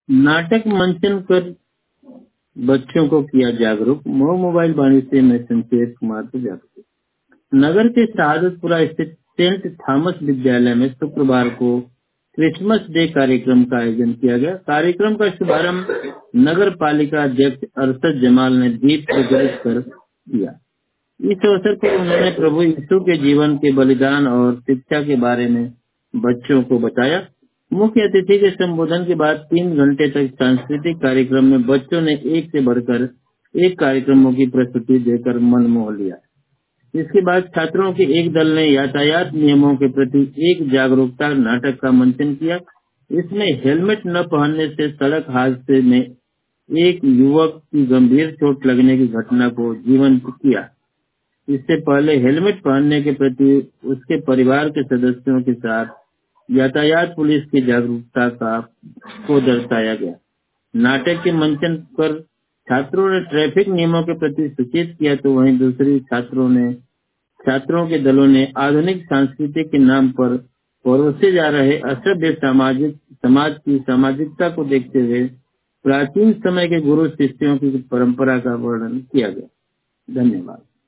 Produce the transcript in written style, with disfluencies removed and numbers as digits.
नाटक मंचन कर बच्चों को किया जागरूक। मोबाइल वाणी से मैं संकेत कुमार को जागरूक। नगर के शहादतपुरा स्थित सेंट थॉमस विद्यालय में शुक्रवार को क्रिसमस डे कार्यक्रम का आयोजन किया गया। कार्यक्रम का शुभारंभ नगर पालिका अध्यक्ष अरशद जमाल ने दीप प्रज्वलित कर किया। इस अवसर पर उन्होंने प्रभु यीशु के जीवन के बलिदान और शिक्षा के बारे में बच्चों को बताया। मुख्य अतिथि के संबोधन के बाद 3 घंटे तक सांस्कृतिक कार्यक्रम में बच्चों ने एक से बढ़कर एक कार्यक्रमों की प्रस्तुति देकर मन मोह लिया। इसके बाद छात्रों के एक दल ने यातायात नियमों के प्रति एक जागरूकता नाटक का मंचन किया। इसमें हेलमेट न पहनने से सड़क हादसे में एक युवक की गंभीर चोट लगने की घटना को जीवंत किया। इससे पहले हेलमेट पहनने के प्रति उसके परिवार के सदस्यों के साथ यातायात पुलिस की जागरूकता को दर्शाया गया। नाटक के मंचन पर छात्रों ने ट्रैफिक नियमों के प्रति सूचित किया, तो वहीं दूसरी छात्रों के दलों ने आधुनिक संस्कृति के नाम पर परोसे जा रहे असभ्य समाज की सामाजिकता को देखते हुए प्राचीन समय के गुरु शिष्यों की परंपरा का वर्णन किया गया। धन्यवाद।